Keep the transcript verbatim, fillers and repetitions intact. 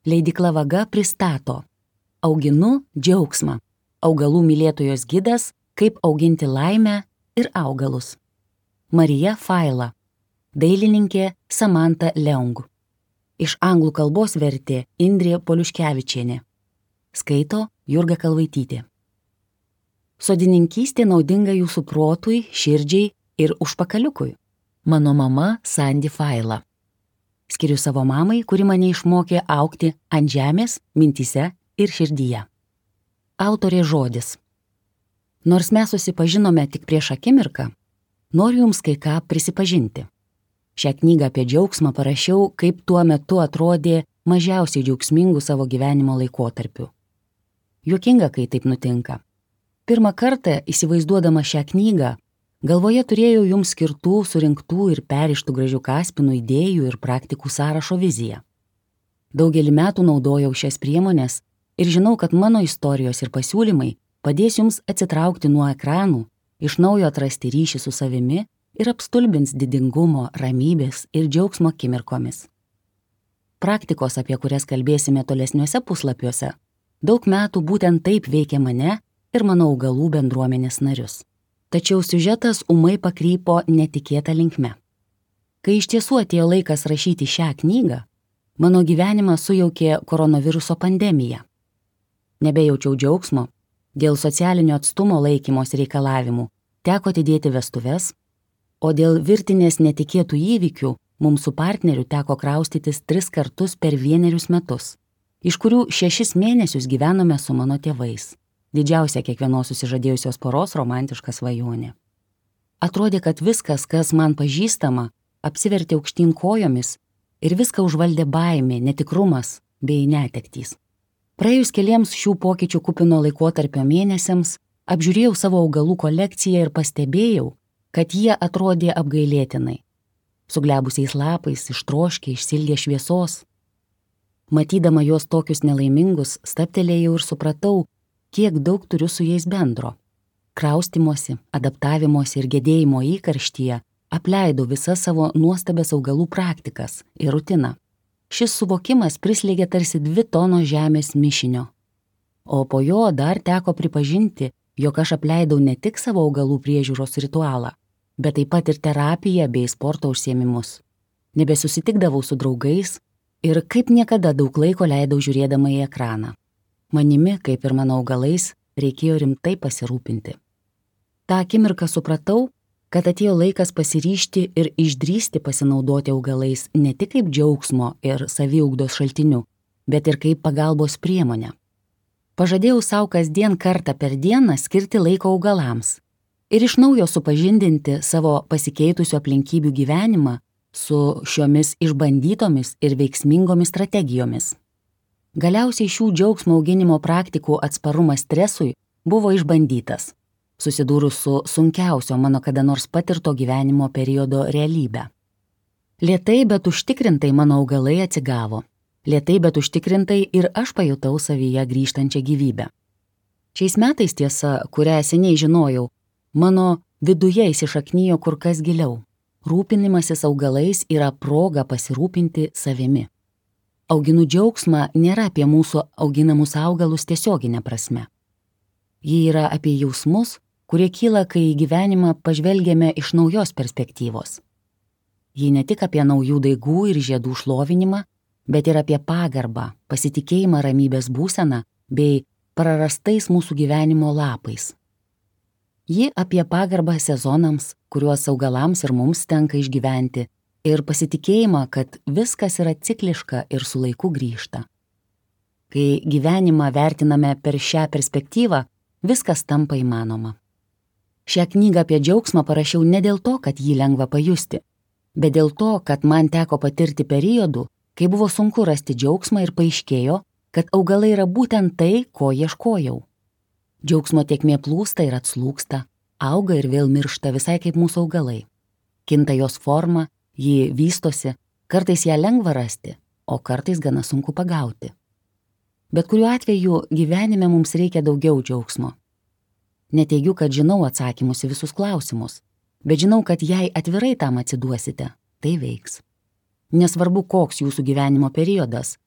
Leidykla Vaga pristato Auginu džiaugsmą. Augalų mylėtojos gidas, kaip auginti laimę ir augalus. Marija Faila. Dailininkė Samanta Leung. Iš anglų kalbos vertė Indrė Poliuškevičienė. Skaito Jurga Kalvaitytė. Sodininkystė naudinga jūsų protui, širdžiai ir užpakaliukui. Mano mama Sandy Faila. Skiriu savo mamai, kuri mane išmokė augti ant žemės, mintyse ir širdyje. Autorė žodis. Nors mes susipažinome tik prieš akimirką, noriu jums kai ką prisipažinti. Šią knygą apie džiaugsmą parašiau, kaip tuo metu atrodė mažiausiai džiaugsmingų savo gyvenimo laikotarpių. Juokinga, kai taip nutinka. Pirmą kartą, įsivaizduodama šią knygą, galvoje turėjau jums skirtų, surinktų ir perištų gražių kaspinų idėjų ir praktikų sąrašo viziją. Daugelį metų naudojau šias priemones ir žinau, kad mano istorijos ir pasiūlymai padės jums atsitraukti nuo ekranų, iš naujo atrasti ryšį su savimi ir apstulbins didingumo, ramybės ir džiaugsmo akimirkomis. Praktikos, apie kurias kalbėsime tolesniuose puslapiuose, daug metų būtent taip veikia mane ir mano augalų bendruomenės narius. Tačiau siužetas ūmai pakrypo netikėtą linkme. Kai iš tiesų atėjo laikas rašyti šią knygą, mano gyvenimą sujaukė koronaviruso pandemija. Nebejaučiau džiaugsmo, dėl socialinio atstumo laikymosi reikalavimų teko atidėti vestuves, o dėl virtinės netikėtų įvykių mums su partneriu teko kraustytis tris kartus per vienerius metus, iš kurių šešis mėnesius gyvenome su mano tėvais. Didžiausia kiekvienos susižadėjusios poros romantiška svajonė. Atrodė, kad viskas, kas man pažįstama, apsivertė aukštyn kojomis ir viską užvaldė baimė, netikrumas bei netektys. Praėjus keliems šių pokyčių kupino laikotarpio mėnesiams, apžiūrėjau savo augalų kolekciją ir pastebėjau, kad jie atrodė apgailėtinai. Suglebusiais lapais, ištroškę, išsilgę šviesos. Matydama juos tokius nelaimingus, stabtelėjau ir supratau, kiek daug turiu su jais bendro. Kraustymosi, adaptavimosi ir gedėjimo įkarštyje apleidau visas savo nuostabės augalų praktikas ir rutiną. Šis suvokimas prislėgė tarsi dvi tonos žemės mišinio. O po jo dar teko pripažinti, jog aš apleidau ne tik savo augalų priežiūros ritualą, bet taip pat ir terapiją bei sporto užsiėmimus. Nebesusitikdavau su draugais ir kaip niekada daug laiko leidau žiūrėdama į ekraną. Manimi, kaip ir mano augalais, reikėjo rimtai pasirūpinti. Ta akimirką supratau, kad atėjo laikas pasiryžti ir išdrįsti pasinaudoti augalais ne tik kaip džiaugsmo ir saviugdos šaltiniu, bet ir kaip pagalbos priemonę. Pažadėjau savo kasdien kartą per dieną skirti laiko augalams ir iš naujo supažindinti savo pasikeitusių aplinkybių gyvenimą su šiomis išbandytomis ir veiksmingomis strategijomis. Galiausiai šių džiaugsmo auginimo praktikų atsparumas stresui buvo išbandytas, susidūrus su sunkiausio mano kada nors patirto gyvenimo periodo realybę. Lėtai, bet užtikrintai mano augalai atsigavo. Lėtai, bet užtikrintai ir aš pajutau savyje grįžtančią gyvybę. Šiais metais tiesa, kurią seniai žinojau, mano viduje įsišaknijo kur kas giliau. Rūpinimasis augalais yra proga pasirūpinti savimi. Auginu džiaugsmą nėra apie mūsų auginamus augalus tiesioginė prasme. Ji yra apie jausmus, kurie kyla, kai į gyvenimą pažvelgiame iš naujos perspektyvos. Ji ne tik apie naujų daigų ir žiedų šlovinimą, bet ir apie pagarbą, pasitikėjimą ramybės būseną bei prarastais mūsų gyvenimo lapais. Ji apie pagarbą sezonams, kuriuos augalams ir mums tenka išgyventi, ir pasitikėjimą, kad viskas yra cikliška ir su laiku grįžta. Kai gyvenimą vertiname per šią perspektyvą, viskas tampa įmanoma. Šią knygą apie džiaugsmą parašiau ne dėl to, kad jį lengva pajusti, bet dėl to, kad man teko patirti periodų, kai buvo sunku rasti džiaugsmą ir paaiškėjo, kad augalai yra būtent tai, ko ieškojau. Džiaugsmo tėkmė plūsta ir atslūgsta, auga ir vėl miršta visai kaip mūsų augalai. Kinta jos forma, ji vystosi, kartais ją lengva rasti, o kartais gana sunku pagauti. Bet kuriuo atveju gyvenime mums reikia daugiau džiaugsmo. Neteigiu, kad žinau atsakymus į visus klausimus, bet žinau, kad jei atvirai tam atsiduosite, tai veiks. Nesvarbu, koks jūsų gyvenimo periodas,